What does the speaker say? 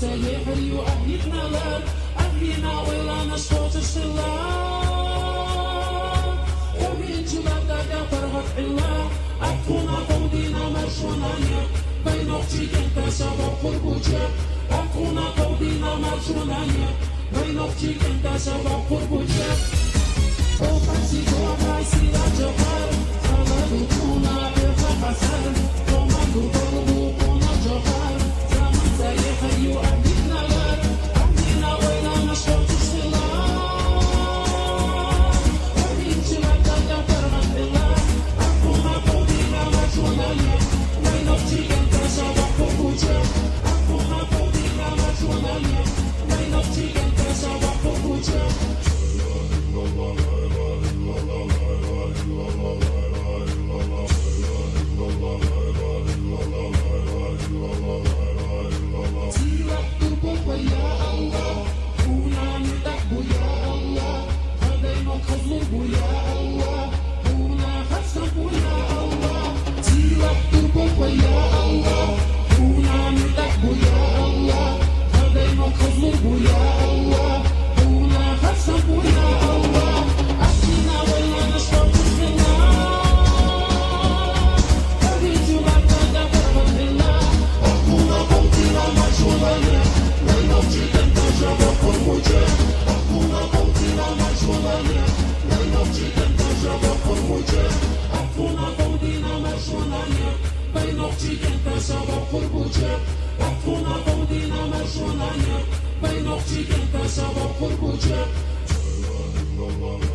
سيحر يؤهدنا لك أهلنا ولا نشفوت الشلال ومن جبتك فرحة الله أكونا قودنا مرشونانيا بين أختي كنت سبب قربوجك أكونا قودنا مرشونانيا بين أختي كنت سبب قربوجك وقاسي وقاسي لا جبار خلدوكونا إرتقصر ومن قلوبوكونا جبار زمن سيحر يؤهدنا لك أهلنا ولا نشفوت الشلال ومن جبتك فرحة الله أكونا قودنا مرشونانيا بين أختي كنت سبب قربوجك أكونا قودنا مرشونانيا بين أختي كنت سبب قربوجك أكونا قودنا مرشونانيا بين أختي كنت سبب قربوجك